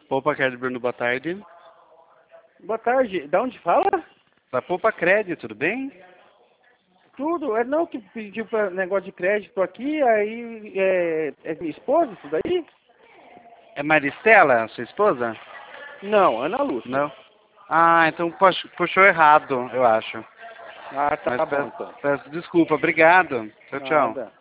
Poupa Crédito, Bruno, boa tarde. Boa tarde. Da onde fala? Da Poupa Crédito, tudo bem? Tudo. É não que pediu para negócio de crédito aqui, aí é minha esposa isso daí? É Maristela, sua esposa? Não, Ana Lúcia. Não? Ah, então puxou errado, eu acho. Ah, Mas tá bom então. peço desculpa, obrigado. Tchau, tchau. Nada.